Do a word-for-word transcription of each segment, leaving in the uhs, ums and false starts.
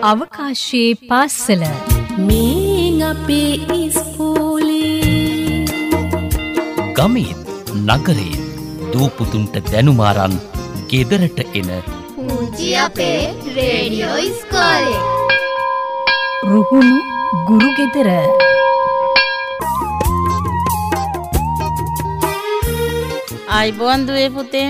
අවකාශයේ පාසල මේ අපේ ඉස්කෝලේ ගමේ නගරේ දූපුතුන්ට දැනුමාරන් ගෙදරට එන පුංචි අපේ රේඩියෝ ඉස්කෝලේ රුහුණු ගුරු ගෙදර ආයිබෝන් දුවේ පුතේ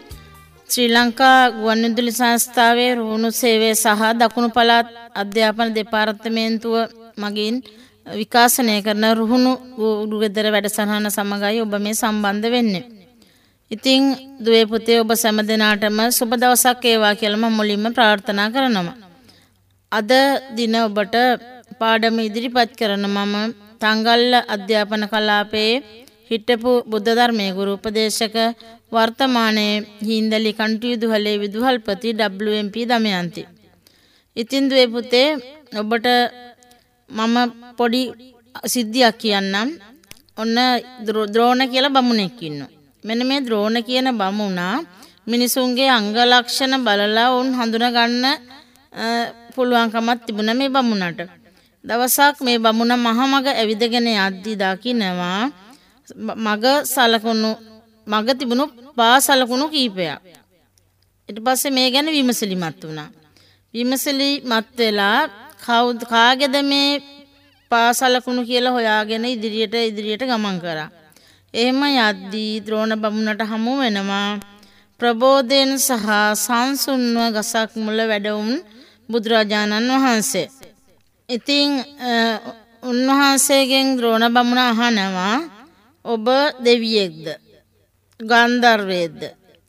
ශ්‍රී ලංකා ගුවන්විදුලි සංස්ථාවේ රුහුණු සේවය සහ දකුණු පළාත් අධ්‍යාපන දෙපාර්තමේන්තුව මගින් විකාශනය කරන රුහුණු ගුරු ගෙදර වැඩසටහන සමගයි ඔබ මේ සම්බන්ධ වෙන්නේ. ඉතින් දුවේ පුතේ ඔබ සෑම දිනාටම සුබ දවසක් වේවා කියලා මම මුලින්ම ප්‍රාර්ථනා කරනවා. අද දින ඔබට පාඩම ඉදිරිපත් කරන මම තංගල්ල අධ්‍යාපන කලාපයේ හිටපු බුද්ධ ධර්මයේ ගුරු උපදේශක වර්තමානයේ හින්දලි කන්ටියුදුහලේ විදුහල්පති ඩබ්ලිව් එම් පී දමයන්ති. ඉතින් දුවේ පුතේ ඔබට මම පොඩි සිද්ධියක් කියන්නම්. ඔන්න ද්‍රෝණ කියලා බමුණෙක් ඉන්නවා. මෙන්න මේ ද්‍රෝණ කියන බමුණා මිනිසුන්ගේ අංග ලක්ෂණ බලලා උන් හඳුනා ගන්න පුළුවන්කමක් තිබුණා මේ බමුණට. දවසක් මේ බමුණ මහමග ඇවිදගෙන යද්දී දකින්නවා මග සලකුණු මග තිබුණු පා සලකුණු කීපයක්. ඊට පස්සේ මේ ගැන විමසිලිමත් වුණා. විමසිලිමත් වෙලා කවුද කාගේද මේ පා සලකුණු කියලා හොයාගෙන ඉදිරියට ඉදිරියට ගමන් කරා. එහෙම යද්දී ද්‍රෝණ බමුණට හමු වෙනවා ප්‍රබෝධයෙන් සහ සංසුන්ව ගසක් මුල වැඩ වුන් බුදුරජාණන් වහන්සේ. ඉතින් උන්වහන්සේගෙන් ද්‍රෝණ බමුණ අහනවා ඔබ දෙවියෙක්ද ගන්ධර්වයේද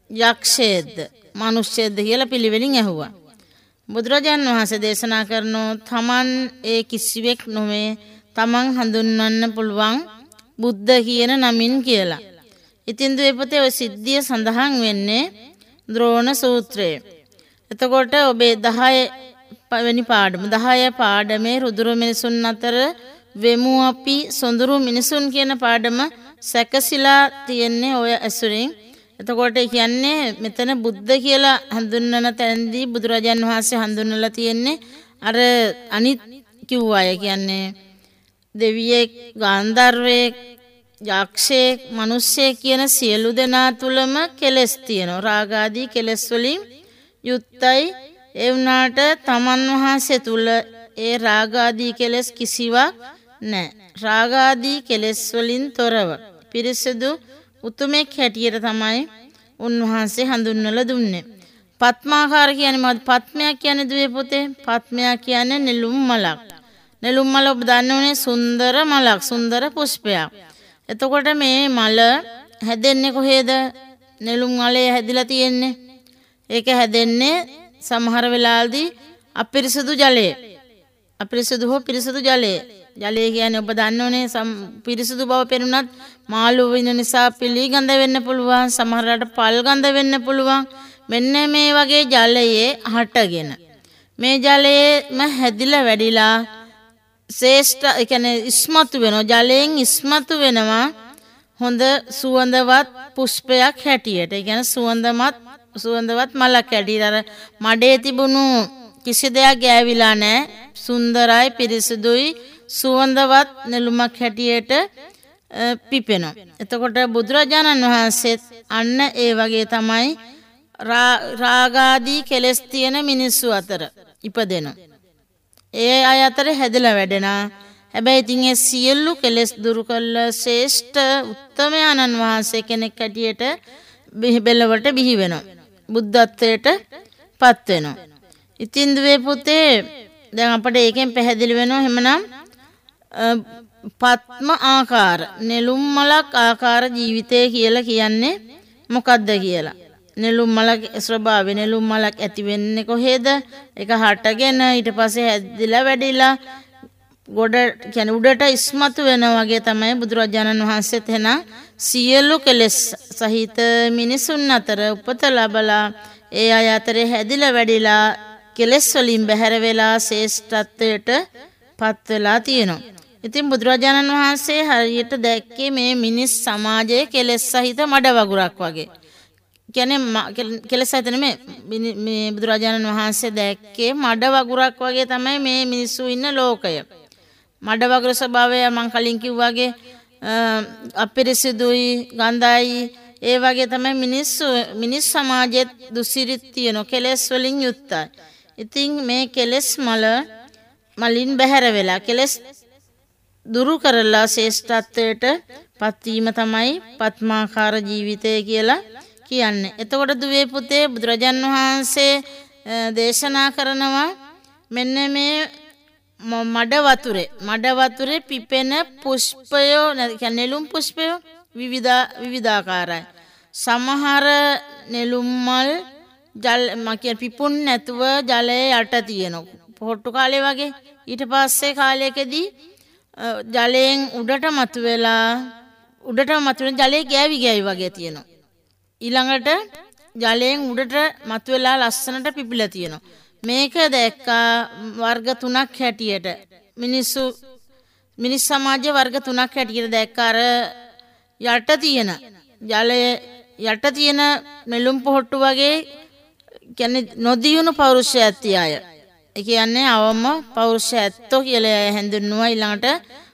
යක්ෂයේද මනුෂ්‍යයේද කියලා පිළිවෙලින් ඇහුවා. බුදුරජාණන් වහන්සේ දේශනා කරනෝ තමන් ඒ කිසිවෙක් නොවේ තමන් හඳුන්වන්න පුළුවන් බුද්ධ කියන නමින් කියලා. ඉතින් දුවේ පුතේ ඔය සිද්ධිය සඳහන් වෙන්නේ ද්‍රෝණ සූත්‍රයේ. එතකොට ඔබේ දහය වෙනි පාඩම දහය පාඩමේ රුදුර මිනිසුන් අතර වෙමු අපි සොඳුරු මිනිසුන් කියන පාඩම සැකසීලා තියෙන්නේ ඔය ඇසුරින්. එතකොට කියන්නේ මෙතන බුද්ධ කියලා හඳුන්වන තැනදී බුදුරජාන් වහන්සේ හඳුන්වලා තියෙන්නේ අර අනිත් කිව්ව අය කියන්නේ දෙවියෙක් ගාන්ධර්වයෙක් යක්ෂයෙක් මිනිස්සෙක් කියන සියලු දෙනා තුලම කෙලස් තියෙනවා. රාග ආදී කෙලස් වලින් යුක්තයි. ඒ වුණාට තමන් වහන්සේ තුල ඒ රාග ආදී කෙලස් කිසිවක් නැහැ. රාග ආදී කෙලස් වලින් තොරව පිරිසිදු උතුමෙක් හැටියට තමයි උන්වහන්සේ හඳුන්වලා දුන්නේ. පත්මාකාර කියන්නේ මොකද? පත්මයක් කියන්නේ දුවේ පුතේ පත්මයක් කියන්නේ නෙළුම් මලක්. නෙළුම් මල ඔබ දන්නෝනේ සුන්දර මලක්, සුන්දර පුෂ්පයක්. එතකොට මේ මල හැදෙන්නේ කොහේද? නෙළුම් මලේ හැදිලා තියෙන්නේ. ඒක හැදෙන්නේ සමහර වෙලාවදී අපිරිසුදු ජලයේ. අපිරිසුදු හෝ පිරිසුදු ජලයේ. ජලය කියන්නේ ඔබ දන්නෝනේ පිරිසුදු බව පෙනුනත් මාළු වෙන නිසා පිළිගඳ වෙන්න පුළුවන්. සමහරකට පල් ගඳ වෙන්න පුළුවන්. මෙන්න මේ වගේ ජලයේ හටගෙන මේ ජලයේම හැදිලා වැඩිලා ශ්‍රේෂ්ඨ ඒ කියන්නේ ඉස්මතු වෙනවා. ජලයෙන් ඉස්මතු වෙනවා හොඳ සුවඳවත් පුෂ්පයක් හැටියට. ඒ කියන්නේ සුවඳමත් සුවඳවත් මලක් හැටියට. අර මඩේ තිබුණු කිසි දෙයක් ගෑවිලා නැහැ. සුන්දරයි පිරිසුදුයි සුවඳවත් නෙළුමක් හැටියට පිපෙනවා. එතකොට බුදුරජාණන් වහන්සේ අන්න ඒ වගේ තමයි රාගාදී කෙලස් තියෙන මිනිස්සු අතර ඉපදෙනවා. ඒ අය අතර හැදලා වැඩෙනා. හැබැයි ඉතින් ඒ සියලු කෙලස් දුරු කළ ශ්‍රේෂ්ඨ උත්තමයන්න් වහන්සේ කෙනෙක් හැටියට බෙලවට බිහි වෙනවා. බුද්ධත්වයට පත් වෙනවා. ඉතින් දුවේ පුතේ දැන් අපිට ඒකෙන් පැහැදිලි වෙනවා එහෙමනම් පත්ම ආකාර නෙළුම් මලක් ආකාර ජීවිතය කියලා කියන්නේ මොකද්ද කියලා. නෙළුම් මලක ස්වභාවය නෙළුම් මලක් ඇති වෙන්නේ කොහේද? ඒක හටගෙන ඊට පස්සේ හැදිලා වැඩිලා ගොඩ කියන්නේ උඩට ඉස්මතු වෙනා වගේ තමයි බුදුරජාණන් වහන්සේත් එන සියලු කෙලෙස් සහිත මිනිසුන් අතර උපත ලැබලා ඒ අය අතරේ හැදිලා වැඩිලා කෙලෙස් වලින් බැහැර වෙලා ශ්‍රේෂ්ඨත්වයට පත් වෙලා තියෙනවා. ඉතින් බුදුරජාණන් වහන්සේ හරියට දැක්කේ මේ මිනිස් සමාජයේ කෙලෙස් සහිත මඩ වගුරක් වගේ. කියන්නේ කෙලෙස් ඇතන මේ මේ බුදුරජාණන් වහන්සේ දැක්කේ මඩ වගුරක් වගේ තමයි මේ මිනිස්සු ඉන්න ලෝකය. මඩ වගුර ස්වභාවය මං කලින් කිව්වාගේ අපිරිසිදුයි ගඳයි ඒ වගේ තමයි මිනිස්සු මිනිස් සමාජයේ දුසිරිත තියෙන කෙලෙස් වලින් යුක්තයි. ඉතින් මේ කෙලෙස් මල මලින් බැහැර වෙලා කෙලෙස් දුරු කරලා ශ්‍රේෂ්ඨත්වයට පත්වීම තමයි පත්මාකාර ජීවිතය කියලා කියන්නේ. එතකොට දුවේ පුතේ බුදුරජාන් වහන්සේ දේශනා කරනවා මෙන්න මේ මඩ වතුරේ මඩ වතුරේ පිපෙන පුෂ්පයෝ කියන්නේ නෙළුම් පුෂ්පයෝ විවිධ විවිධාකාරයි. සමහර නෙළුම් මල් ජල මකිය පිපුන් නැතුව ජලයේ යට තියෙනවා. පොට්ටු කාලේ වගේ. ඊට පස්සේ කාලයකදී ජලයෙන් උඩට මතුවෙලා උඩට මතුවෙන ජලයේ ගෑවි ගෑවි වගේ තියෙනවා. ඊළඟට ජලයෙන් උඩට මතුවෙලා ලස්සනට පිපිලා තියෙනවා. මේක දැක්කා වර්ග තුනක් හැටියට මිනිස්සු මිනිස් සමාජයේ වර්ග තුනක් හැටියට දැක්කා. අර යට තියෙන ජලයේ යට තියෙන නෙළුම් පොහට්ටු වගේ කියන්නේ නොදියුණු පෞරුෂය ඇති අය. ඒ කියන්නේ අවම පෞරුෂය ඇත්තෝ කියලා හැඳින්වුවා. ඊළඟට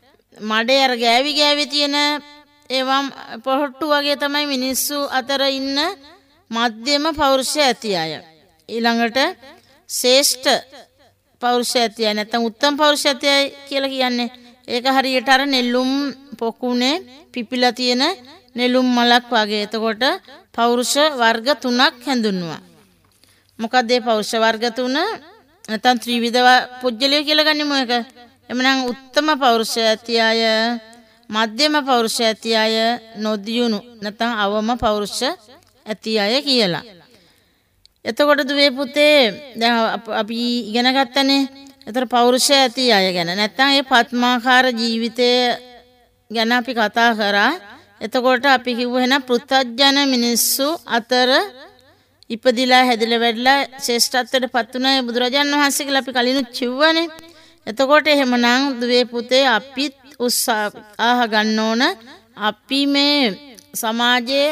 මඩේ අර ගෑවි ගෑවි තියෙන ඒවම් පොහට්ටු වගේ තමයි මිනිස්සු අතර ඉන්න මධ්‍යම පෞරුෂය ඇති අය. ඊළඟට ශ්‍රේෂ්ඨ පෞරුෂය ඇති අය නැත්නම් උත්තම පෞරුෂය ඇති අය කියලා කියන්නේ ඒක හරියට අර නෙළුම් පොකුණේ පිපිලා තියෙන නෙළුම් මලක් වගේ. එතකොට පෞරුෂ වර්ග තුනක් හැඳින්වුවා. මොකක්ද මේ පෞරුෂ වර්ග තුන? නැත්නම් ත්‍රිවිධ පුජ්‍යලය කියලා ගන්නෙමු එක. එමනම් උත්තම පෞරුෂය ඇති අය, මධ්‍යම පෞරුෂය ඇති අය, නොදියුණු නැත්නම් අවම පෞරුෂ ඇති අය කියලා. එතකොට දුවේ පුතේ දැන් අපි ඉගෙන ගත්තනේ. ඒතර පෞරුෂය ඇති අය ගැන නැත්නම් ඒ පත්මාකාර ජීවිතය ගැන අපි කතා කරා. එතකොට අපි කිව්ව එහෙනම් පෘථග්ජන මිනිස්සු අතර ඉපදිලා හැදිලා වැඩිලා ශ්‍රේෂ්ඨත්වයට පත් වුණා බුදුරජාණන් වහන්සේ කියලා අපි කලිනුත් කිව්වනේ. එතකොට එහෙමනම් දුවේ පුතේ අපිත් උත්සාහ ගන්න ඕන අපි මේ සමාජයේ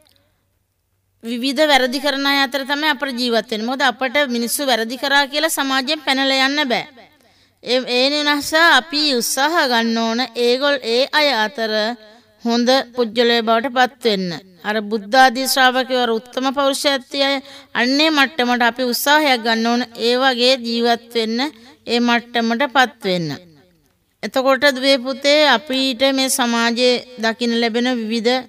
විවිධ වැරදි කරන අය අතර තමයි අපේ ජීවත් වෙන්නේ. මොකද අපට මිනිස්සු වැරදි කරා කියලා සමාජයෙන් පැනලා යන්න බෑ. ඒ ඒ නිසා අපි උත්සාහ ගන්න ඕන ඒගොල්ල ඒ අය අතර හොඳ පුජ්‍යලයේ බවට පත් වෙන්න. අර බුද්ධ ආදී ශ්‍රාවකයෝ උත්තම පෞරුෂය ඇති අය අන්නේ මට්ටමට අපි උත්සාහයක් ගන්න ඕන ඒ වගේ ජීවත් වෙන්න, ඒ මට්ටමට පත් වෙන්න. එතකොට දුවේ පුතේ අපිට මේ සමාජයේ දකින්න ලැබෙන විවිධ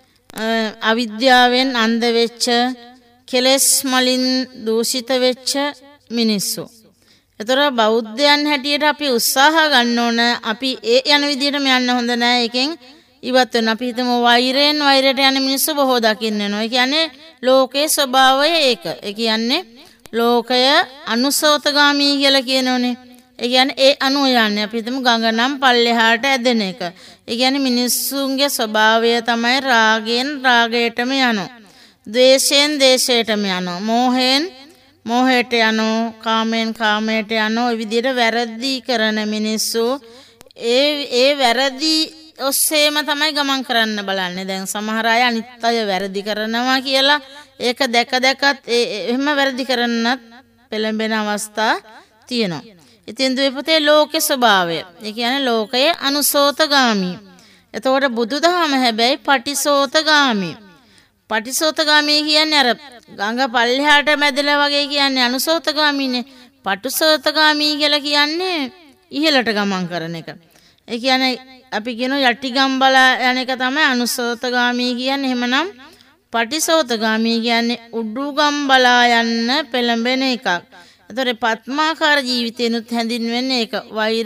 අවිද්‍යාවෙන් අන්ධ වෙච්ච කෙලෙස් මලින් දූෂිත වෙච්ච මිනිස්සු. ඒතර බෞද්ධයන් හැටියට අපි උත්සාහ ගන්න ඕන අපි ඒ යන විදිහටම යන්න හොඳ නෑ. එකෙන් ඉවත් වෙන අපි හිතමු වෛරයෙන් වෛරයට යන මිනිස්සු බොහෝ දකින්න වෙනවා. ඒ කියන්නේ ලෝකේ ස්වභාවය ඒක. ඒ කියන්නේ ලෝකය අනුසෝතගාමී කියලා කියනෝනේ. ඒ කියන්නේ ඒ අනු යන්නේ අපි හිතමු ගඟ නම් පල්ලෙහාට ඇදෙන එක. ඒ කියන්නේ මිනිස්සුන්ගේ ස්වභාවය තමයි රාගයෙන් රාගයටම යනවා. ද්වේෂයෙන් ද්වේෂයටම යනවා. මෝහයෙන් මෝහයට යනවා. කාමයෙන් කාමයට යනවා. ඒ විදිහට වැරදි කරන මිනිස්සු ඒ ඒ වැරදි ඔස්සේම තමයි ගමන් කරන්න බලන්නේ. දැන් සමහර අය අනිත් අය වැරදි කරනවා කියලා ඒක දැක දැකත් එහෙම වැරදි කරන්නත් පෙළඹෙන අවස්ථා තියෙනවා. ඉතින් දුවේ පුතේ ලෝකේ ස්වභාවය. ඒ කියන්නේ ලෝකයේ අනුසෝතගාමී. එතකොට බුදුදහම හැබැයි පටිසෝතගාමී. පටිසෝතගාමී කියන්නේ අර ගඟ පල්ලෙහාට මැදලා වගේ කියන්නේ අනුසෝතගාමීනේ. පටිසෝතගාමී කියලා කියන්නේ ඉහළට ගමන් කරන එක. ඒ කියන්නේ අපි කියන යටිගම්බලා යන එක තමයි අනුසෝතගාමී කියන්නේ. එහෙමනම් පටිසෝතගාමී කියන්නේ උඩුගම්බලා යන්න පෙළඹෙන එකක්. එතකොට පත්මාකාර ජීවිතේනුත් හැඳින්වෙන්නේ ඒක. වෛර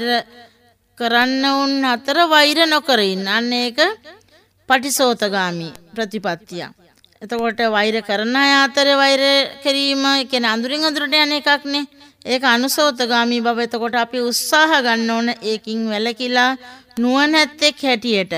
කරන්න උන් අතර වෛර නොකර ඉන්න. අන්න ඒක පටිසෝතගාමී ප්‍රතිපත්තිය. එතකොට වෛර කරන අය අතර වෛර කිරීම කියන්නේ අඳුරින් අඳුරට යන එකක් නේ. ඒක අනුසෝතගාමී බව. එතකොට අපි උත්සාහ ගන්න ඕන ඒකින් වැළකීලා නුවණැත්තෙක් හැටියට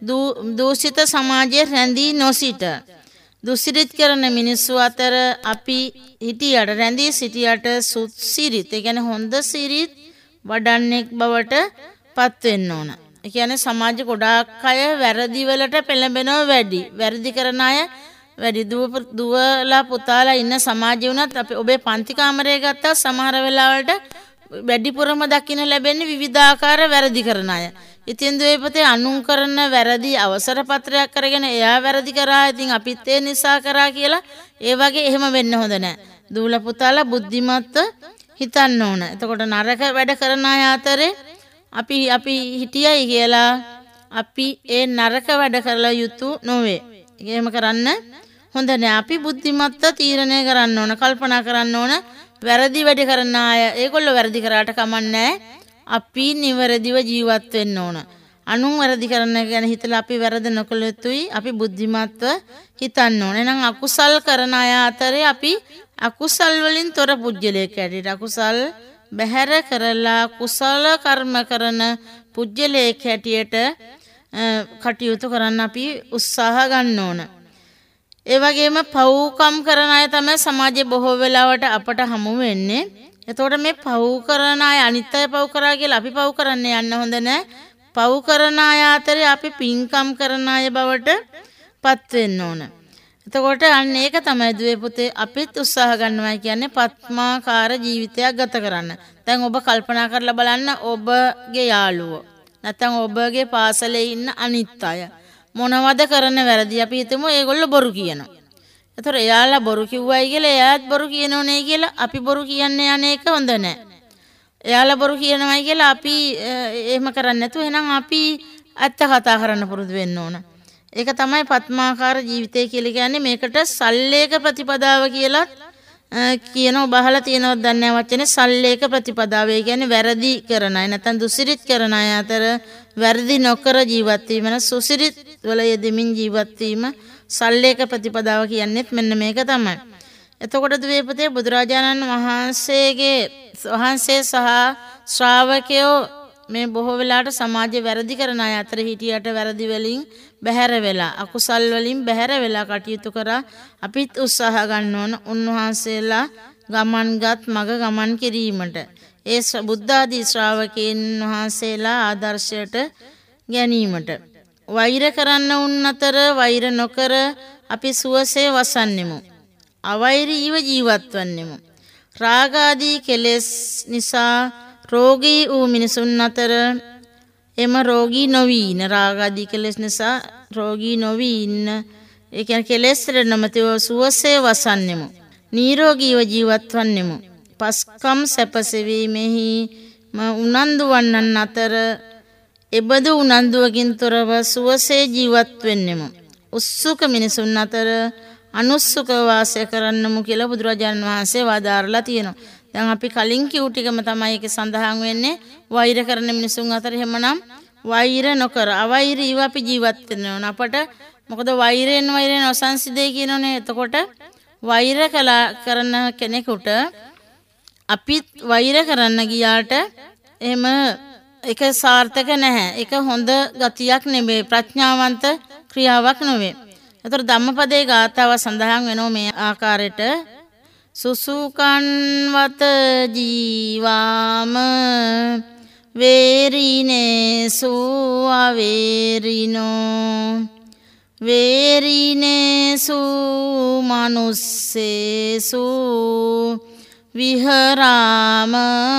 දූෂිත සමාජයේ රැඳී නොසිට දුසිරිත කරන මිනිස්සු අතර අපි හිටියට රැඳී සිටියට සුසිරිත ඒ කියන්නේ හොඳ සිරිත් වඩන්නෙක් බවට පත් වෙන්න ඕන. ඒ කියන්නේ සමාජ ගොඩාක් අය වැරදි වලට පෙළඹෙනව වැඩි. වැරදි කරන අය වැඩි දුව දුවලා පුතාලා ඉන්න සමාජය වුණත් අපි ඔබේ පන්ති කාමරය ගත්තා සමහර වෙලාවලට වැඩිපුරම දකින්න ලැබෙන්නේ විවිධාකාර වැරදි කරන අය. ඉතින් දුවේ පුතේ අනුන් කරන වැරදි අවසර පත්‍රයක් කරගෙන එයා වැරදි කරා ඉතින් අපිත් ඒ නිසා කරා කියලා ඒ වගේ එහෙම වෙන්න හොඳ නැහැ. දූල පුතාලා බුද්ධිමත්ව හිතන්න ඕන. එතකොට නරක වැඩ කරන අය අතරේ අපි අපි හිටියයි කියලා අපි ඒ නරක වැඩ කරලා යුතු නොවේ. එහෙම කරන්න හොඳ නෑ. අපි බුද්ධිමත්ව තීරණය කරන්න ඕන, කල්පනා කරන්න ඕන. වැරදි වැඩ කරන අය ඒගොල්ලෝ වැරදි කරාට කමන්නේ අපි නිවැරදිව ජීවත් වෙන්න ඕන. අනුන් වැරදි කරන ගැන හිතලා අපි වැරද නොකළ යුතුයි. අපි බුද්ධිමත්ව හිතන්න ඕන. එහෙනම් අකුසල් කරන අය අතරේ අපි අකුසල් වලින් තොර පුජ්‍යලයක් ඇටියට අකුසල් බැහැර කරලා කුසල කර්ම කරන පුජ්‍යලයක් ඇටියට කටයුතු කරන්න අපි උත්සාහ ගන්න ඕන. ඒ වගේම පව්කම් කරන අය තමයි සමාජයේ බොහෝ වෙලාවට අපට හමු වෙන්නේ. එතකොට මේ පව් කරන අය අනිත් අය පව් කරා කියලා අපි පව් කරන්න යන්න හොඳ නැහැ. පව් කරන අය අතරේ අපි පින්කම් කරන අය බවට පත් වෙන්න ඕන. එතකොට අන්න ඒක තමයි දුවේ පුතේ අපිත් උත්සාහ ගන්නවා කියන්නේ පත්මාකාර ජීවිතයක් ගත කරන්න. දැන් ඔබ කල්පනා කරලා බලන්න ඔබගේ යාළුවෝ නැත්නම් ඔබගේ පාසලේ ඉන්න අනිත් අය මොනවද කරන වැරදි අපි හිතමු ඒගොල්ලෝ බොරු කියනවා. ඒතර එයාලා බොරු කිව්වයි කියලා එයාත් බොරු කියනෝනේ කියලා අපි බොරු කියන්නේ යන්නේ ඒක හොඳ නැහැ. එයාලා බොරු කියනවායි කියලා අපි එහෙම කරන්නේ නැතුව එහෙනම් අපි ඇත්ත කතා කරන්න පුරුදු වෙන්න ඕන. ඒක තමයි පත්මාකාර ජීවිතය කියලා කියන්නේ. මේකට සල්ලේක ප්‍රතිපදාව කියලා කියනවා. බහලා තියෙනවද දන්නේ නැහැ වචනේ සල්ලේක ප්‍රතිපදාව. ඒ කියන්නේ වැරදි කරන අය නැත්නම් දුසිරිත කරන අය අතර වැරදි නොකර ජීවත් වීම න සුසිරිත වල යෙදෙමින් ජීවත් වීම සල්ලේක ප්‍රතිපදාව කියන්නේත් මෙන්න මේක තමයි. එතකොට දුවේ පුතේ බුදුරජාණන් වහන්සේගේ වහන්සේ සහ ශ්‍රාවකයෝ මේ බොහෝ වෙලාවට සමාජයේ වැරදි කරන අය අතර හිටියට වැරදි වලින් බැහැර වෙලා අකුසල් වලින් බැහැර වෙලා කටයුතු කරා අපිත් උත්සාහ ගන්න ඕන උන්වහන්සේලා ගමන්ගත් මග ගමන් කිරීමට. ඒ බුද්ධ ආදී ශ්‍රාවකයන් වහන්සේලා ආදර්ශයට ගැනීමට. වෛර කරන්න උන් අතර වෛර නොකර අපි සුවසේ වසන්නෙමු. අවෛරීව ජීවත් වන්නෙමු. රාග ආදී කෙලෙස් නිසා රෝගී වූ මිනිසුන් අතර එම රෝගී නොවී ඉන්න රාග ආදී කෙලෙස් නිසා රෝගී නොවී ඉන්න ඒ කියන්නේ කෙලෙස් වල නොමැතිව සුවසේ වසන්නෙමු. නිරෝගීව ජීවත් වන්නෙමු. පස්කම් සැපසෙවීමෙහි උනන්දු වන්නන් අතර එබඳු උනන්දුවකින් තොරව සුවසේ ජීවත් වෙන්නෙමු. උත්සුක මිනිසුන් අතර අනුස්සක වාසය කරන්නමු කියලා බුදුරජාණන් වහන්සේ වදාරලා තියෙනවා. දැන් අපි කලින් කිව් ටිකම තමයි ඒකේ සඳහන් වෙන්නේ. වෛර කරන මිනිසුන් අතර එහෙමනම් වෛර නොකර අවෛරීව අපි ජීවත් වෙන්න ඕන. අපට මොකද වෛරයෙන් වෛරයෙන් ඔසංසිදේ කියනෝනේ. එතකොට වෛර කළා කරන කෙනෙකුට අපිත් වෛර කරන්න ගියාට එහෙම ඒක සාර්ථක නැහැ. ඒක හොඳ ගතියක් නෙමෙයි. ප්‍රඥාවන්ත ක්‍රියාවක් නෙවෙයි. ඒතර ධම්මපදයේ ගාථාව සඳහන් වෙනවා මේ ආකාරයට සුසුකන්වත ජීවාම වේරිනේසු අවේරිනෝ වේරිනේසු මනුස්සේසු විහරාම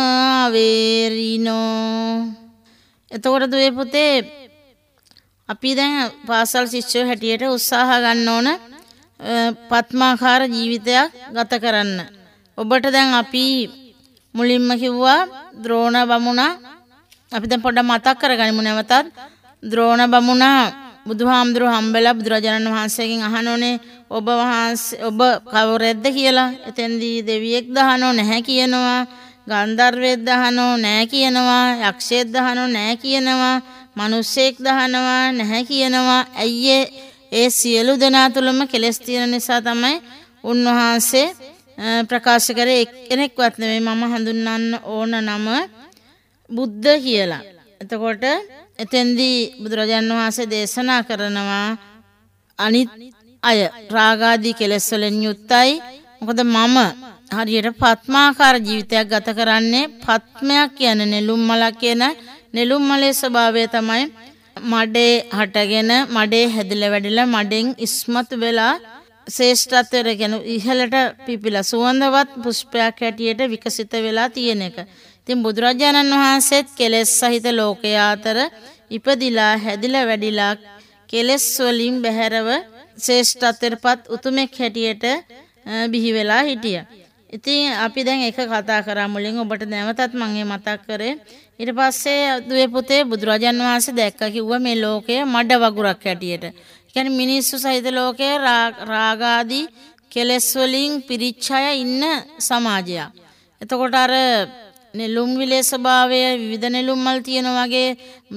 අවේරිනෝ. එතකොට දුවේ පුතේ අපි දැන් පාසල් ශිෂ්‍යයෝ හැටියට උත්සාහ ගන්න ඕන පත්මාකාර ජීවිතයක් ගත කරන්න. ඔබට දැන් අපි මුලින්ම කිව්වා ද්‍රෝණ බමුණා. අපි දැන් පොඩ්ඩක් මතක් කරගනිමු නැවතත්. ද්‍රෝණ බමුණා බුදුහාමුදුරුවෝ හම්බෙලා බුදුරජාණන් වහන්සේගෙන් අහනෝනේ ඔබ වහන්සේ ඔබ කවුරෙක්ද කියලා. එතෙන්දී දෙවියෙක්ද අහනෝ නැහැ කියනවා. ගන්ධර්වයෙක්ද අහනෝ නැහැ කියනවා. යක්ෂයෙක්ද අහනෝ නැහැ කියනවා. මිනිසෙක් දහනවා නැහැ කියනවා. ඇයි ඒ සියලු දෙනා තුළම කෙලස් තියෙන නිසා තමයි උන්වහන්සේ ප්‍රකාශ කරේ එක්කෙනෙක්වත් නෙමෙයි මම හඳුන්වන්න ඕන නම බුද්ධ කියලා. එතකොට එතෙන්දී බුදුරජාණන් වහන්සේ දේශනා කරනවා අනිත් අය රාගාදී කෙලස් වලින් යුක්තයි. මොකද මම හරියට පත්මාකාර ජීවිතයක් ගත කරන්නේ. පත්මයක් කියන්නේ නෙළුම් මලක් කියන නෙළුම් මලේ ස්වභාවය තමයි මඩේ හටගෙන මඩේ හැදිලා වැඩිලා මඩෙන් ඉස්මතු වෙලා ශ්‍රේෂ්ඨත්වයට කියන ඉහළට පිපිලා සුවඳවත් පුෂ්පයක් හැටියට විකසිත වෙලා තියෙන එක. ඉතින් බුදුරජාණන් වහන්සේත් කෙලෙස් සහිත ලෝකයා අතර ඉපදිලා හැදිලා වැඩිලා කෙලෙස් වලින් බැහැරව ශ්‍රේෂ්ඨත්වයටපත් උතුමෙක් හැටියට බිහි වෙලා හිටියා. ඉතින් අපි දැන් එක කතා කරා මුලින් ඔබට නැවතත් මම මේ මතක් කරේ. ඊට පස්සේ දුවේ පුතේ බුදුරජාන් වහන්සේ දැක්කා කිව්වා මේ ලෝකය මඩ වගුරක් හැටියට. ඒ කියන්නේ මිනිස්සු සහිත ලෝකයේ රාගාදී කෙලෙස් වලින් පිරිච්ච අය ඉන්න සමාජයක්. එතකොට අර නෙළුම් විලේ ස්වභාවය විවිධ නෙළුම් මල් තියෙනවා වගේ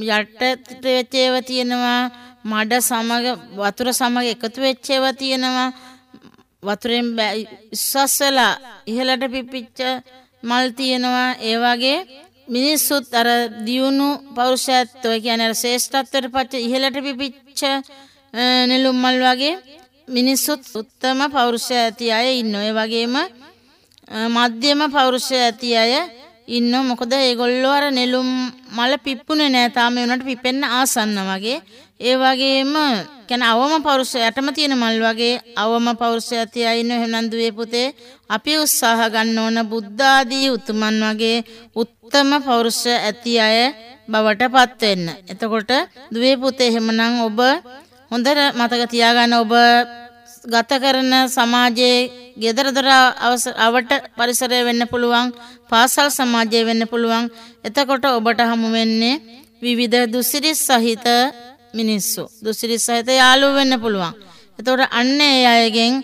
යටට වෙච්ච ඒවා තියෙනවා, මඩ සමග වතුර සමග එකතු වෙච්ච ඒවා තියෙනවා, වතුරෙන් ඉස්සස් වෙලා ඉහළට පිපිච්ච මල් තියෙනවා. ඒ වගේ මිනිස්සුත් අර දියුණු පෞරුෂත්වය කියන්නේ අර ශ්‍රේෂ්ඨත්වයට පත් ඉහළට පිපිච්ච නෙළුම් මල් වගේ මිනිස්සුත් උත්තම පෞරුෂය ඇති අය ඉන්නවා. ඒ වගේම මධ්‍යම පෞරුෂය ඇති අය ඉන්නවා. මොකද ඒගොල්ලෝ අර නෙළුම් මල පිප්පුනේ නෑ තාම උනට පිපෙන්න ආසන්න වගේ. ඒ වගේම කියන්නේ අවම පෞරුෂය යටම තියෙන මල් වගේ අවම පෞරුෂය ඇති අය ඉන්නවා. එහෙනම් දුවේ පුතේ අපි උත්සාහ ගන්න ඕන බුද්ධ ආදී උතුමන් වගේ උත්තම පෞරුෂය ඇති අය බවට පත් වෙන්න. එතකොට දුවේ පුතේ එහෙමනම් ඔබ හොඳට මතක තියාගන්න ඔබ ගත කරන සමාජයේ ගෙදර දොර අවට පරිසරය වෙන්න පුළුවන්, පාසල් සමාජය වෙන්න පුළුවන්. එතකොට ඔබට හමු වෙන්නේ විවිධ දුසිරිස් සහිත මිනිස්සු, දුසිරිස් සහිත යාළුවෝ වෙන්න පුළුවන්. එතකොට අන්න ඒ අයගෙන්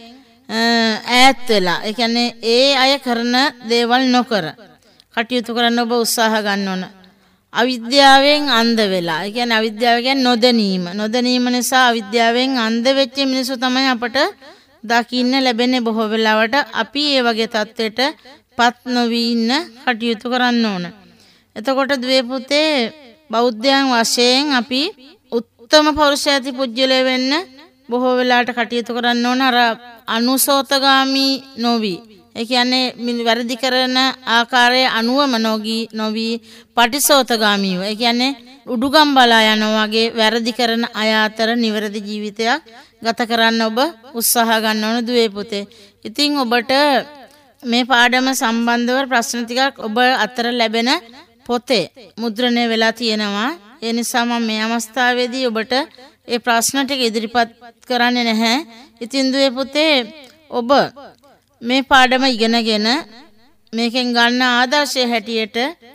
ඈත් වෙලා, ඒ කියන්නේ ඒ අය කරන දේවල් නොකර කටයුතු කරන්න ඔබ උත්සාහ ගන්න ඕන. අවිද්‍යාවෙන් අන්ධ වෙලා, ඒ කියන්නේ අවිද්‍යාව කියන්නේ නොදැනීම. නොදැනීම නිසා අවිද්‍යාවෙන් අන්ධ වෙච්ච මිනිස්සු තමයි අපට දකින්න ලැබෙන්නේ බොහෝ වෙලාවට. අපි ඒ වගේ තත්ත්වයට පත් නොවි ඉන්න කටයුතු කරන්න ඕන. එතකොට දුවේ පුතේ බෞද්ධයන් වශයෙන් අපි උත්තම පෞරුෂය ඇති පුජ්‍යලය වෙන්න බොහෝ වෙලාවට කටයුතු කරන්න ඕන. අර අනුසෝතගාමි නොවි, ඒ කියන්නේ වැරදි කරන ආකාරයේ අනුවම නොගී නොවි පටිසෝතගාමීව, ඒ කියන්නේ උඩුගම් බලා යනවා වගේ වැරදි කරන අය අතර නිවැරදි ජීවිතයක් ගත කරන්න ඔබ උත්සාහ ගන්න ඕන දුවේ පුතේ. ඉතින් ඔබට මේ පාඩම සම්බන්ධව ප්‍රශ්න ටිකක් ඔබ අතර ලැබෙන පොතේ මුද්‍රණය වෙලා තියෙනවා. ඒ නිසා මම මේ අවස්ථාවේදී ඔබට ඒ ප්‍රශ්න ටික ඉදිරිපත් කරන්නේ නැහැ. ඉතින් දුවේ පුතේ ඔබ මේ පාඩම ඉගෙනගෙන මේකෙන් ගන්න ආදර්ශය හැටියට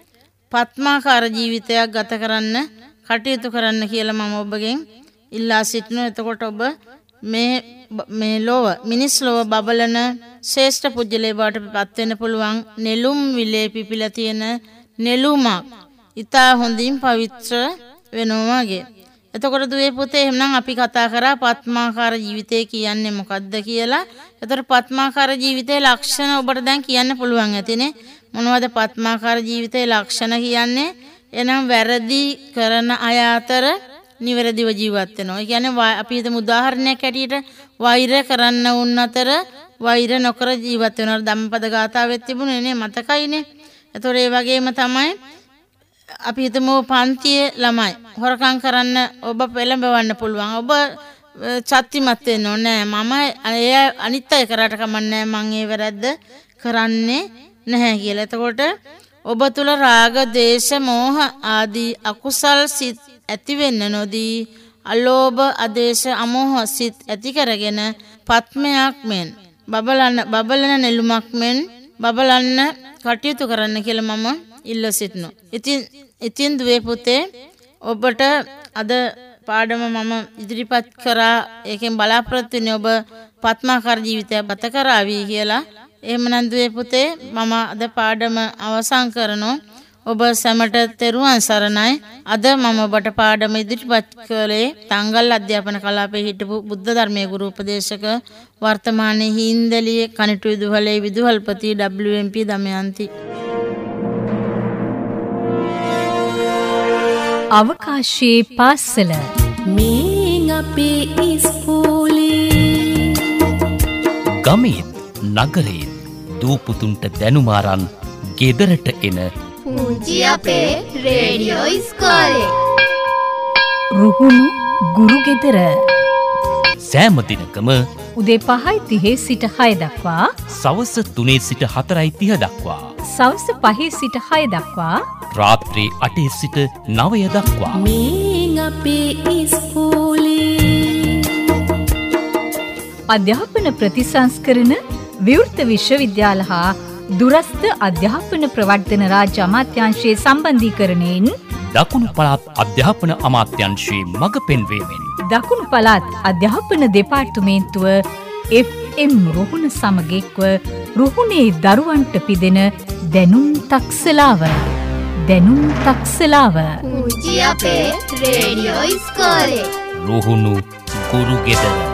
පත්මාකාර ජීවිතයක් ගත කරන්න කටයුතු කරන්න කියලා මම ඔබගෙන් ඉල්ලා සිටිනවා. එතකොට ඔබ මේ මේ ලෝව මිනිස් ලෝව බබලන ශ්‍රේෂ්ඨ පුජ්‍යලේ බවට පත් වෙන්න පුළුවන්. නෙළුම් විලේ පිපිලා තියෙන නෙළුමක් ඊතා හොඳින් පවිත්‍ර වෙනවා වගේ. එතකොට දුවේ පුතේ එහෙනම් අපි කතා කරා පත්මාකාර ජීවිතය කියන්නේ මොකක්ද කියලා. එතකොට පත්මාකාර ජීවිතයේ ලක්ෂණ ඔබට දැන් කියන්න පුළුවන් ඇතිනේ. මොනවද පත්මාකාර ජීවිතයේ ලක්ෂණ කියන්නේ? එනම් වැරදි කරන අය අතර නිවැරදිව ජීවත් වෙනවා. ඒ කියන්නේ අපි හිතමු උදාහරණයක් ඇටියට වෛර කරන්න උන් අතර වෛර නොකර ජීවත් වෙනවා. ධම්මපද ගාථාවෙත් තිබුණේ නේ, මතකයිනේ. එතකොට ඒ වගේම තමයි අපි හිතමු පන්තියේ ළමයි හොරකම් කරන්න ඔබ පෙළඹවන්න පුළුවන්. ඔබ චත්තිමත් වෙන්න ඕනේ. මම එය අනිත් අය කරාට කමන්නේ මං ඒ වැරද්ද කරන්නේ නැහැ කියලා. එතකොට ඔබ තුල රාග, දේශ, මෝහ ආදී අකුසල් සිත් ඇති වෙන්න නොදී අලෝභ, අදේශ, අමෝහ සිත් ඇති කරගෙන පත්මයක් මෙන් බබලන බබලන නෙළුමක් මෙන් බබලන්න කටයුතු කරන්න කියලා මම ඉල්ල සිටිනවා. ඉතින් ඉතින් දුවේ පුතේ ඔබට අද පාඩම මම ඉදිරිපත් කරා. ඒකෙන් බලාපොරොත්තු වෙන්නේ ඔබ පත්මාකාර ජීවිතයක් ගත කරાવી කියලා. එහෙමනම් දුවේ පුතේ මම අද පාඩම අවසන් කරනවා. ඔබ සැමට තෙරුවන් සරණයි. අද මම ඔබට පාඩම ඉදිරිපත් කළේ තංගල් අධ්‍යාපන කලාපයේ හිටපු බුද්ධ ධර්මයේ ගුරු උපදේශක වර්තමානයේ හින්දලියේ කනිටු විදුහලේ විදුහල්පති ඩබ්ලිව් එම් පී දමයන්ති. අවකාශයේ පාසල මේ අපේ ඉස්කෝලේ ගමේත් නගරේත් දූපුතුන්ට දැනුමාරන් ගෙදරට එන පුංචි අපේ රේඩියෝ ඉස්කෝලේ රුහුණු ගුරු ගෙදර සෑම දිනකම උදේ පහයි තිහේ සිට හය දක්වා, සවස තුනේ සිට හතරයි තිහ දක්වා, සවස පහේ සිට හය දක්වා, රාත්‍රී අටේ සිට නවය දක්වා. මේ අපේ ඉස්කෝලේ අධ්‍යාපන ප්‍රතිසංස්කරණ විවෘත විශ්වවිද්‍යාල හා දුරස්ථ අධ්‍යාපන ප්‍රවර්ධන රාජ්‍ය අමාත්‍යාංශයේ සම්බන්ධීකරණයෙන් දකුණු පළාත් අධ්‍යාපන අමාත්‍යංශයේ මඟ පෙන්වීමෙන් දකුණු පළාත් අධ්‍යාපන දෙපාර්තමේන්තුව එෆ් එම් රුහුණ සමග එක්ව රුහුණේ දරුවන්ට පිදෙන දැනුම් තක්සලාව දැනුම් තක්සලාව පුංචි අපේ රේඩියෝ ඉස්කෝලේ රුහුණු ගුරු ගෙදර